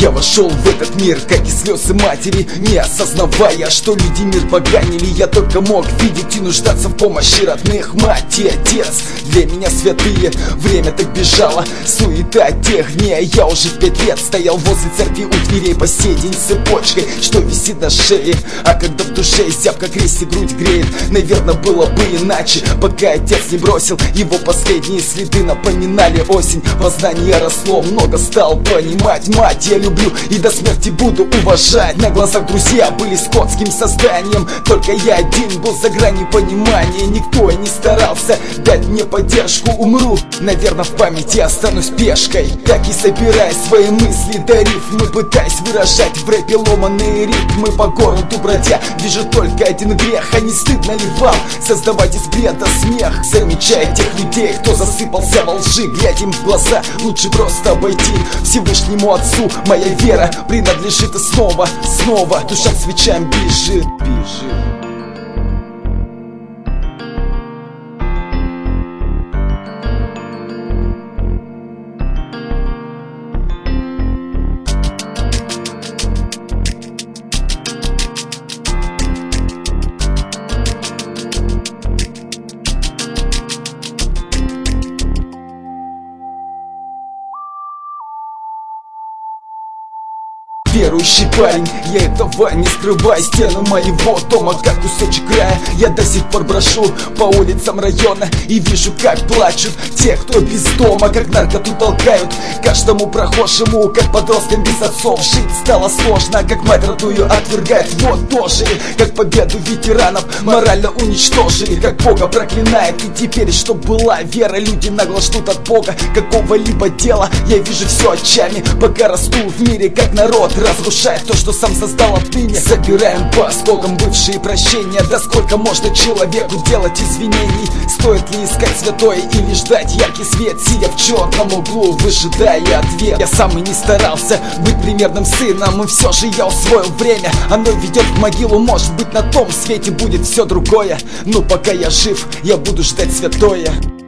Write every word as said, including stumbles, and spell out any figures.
Я вошел в этот мир, как и слезы матери, не осознавая, что люди мир поганили. Я только мог видеть и нуждаться в помощи родных. Мать и отец для меня святые. Время так бежало, суета тех дней. Я уже в пять лет стоял возле церкви у дверей, по сей день цепочкой, что висит на шее. А когда в душе зябко крест и грудь греет, наверное, было бы иначе, пока отец не бросил. Его последние следы напоминали осень. Познание росло, много стал понимать. Мать я люблю и до смерти буду уважать. На глазах друзья были скотским созданием, только я один был за гранью понимания. Никто и не старался дать мне поддержку. Умру, наверное, в памяти останусь пешкой. Так и собирая свои мысли до рифмы, пытаясь выражать в рэпе ломаные ритмы. По городу бродя, вижу только один грех. А не стыдно ли вам создавать из бреда смех? Замечая тех людей, кто засыпался во лжи, глядя им в глаза, лучше просто обойти. Всевышнему Отцу моя вера принадлежит и снова, снова душа к свечам бежит, бежит. Верующий парень, я этого не скрываю. Стены моего дома, как кусочек края. Я до сих пор брошу по улицам района и вижу, как плачут те, кто без дома, как наркоту толкают каждому прохожему, как подросткам без отцов. Жить стало сложно, как мать родную отвергает. Вот тоже, как победу ветеранов морально уничтожили, как Бога проклинает. И теперь, чтоб была вера, люди нагло ждут от Бога какого-либо дела. Я вижу все очами, пока расту в мире, как народ разрушает то, что сам создал отныне. Собираем по осколкам бывшие прощения. Да сколько можно человеку делать извинений? Стоит ли искать святое или ждать яркий свет, сидя в черном углу, выжидая ответ? Я сам и не старался быть примерным сыном, и все же я усвоил время. Оно ведет в могилу, может быть на том свете будет все другое. Но пока я жив, я буду ждать святое.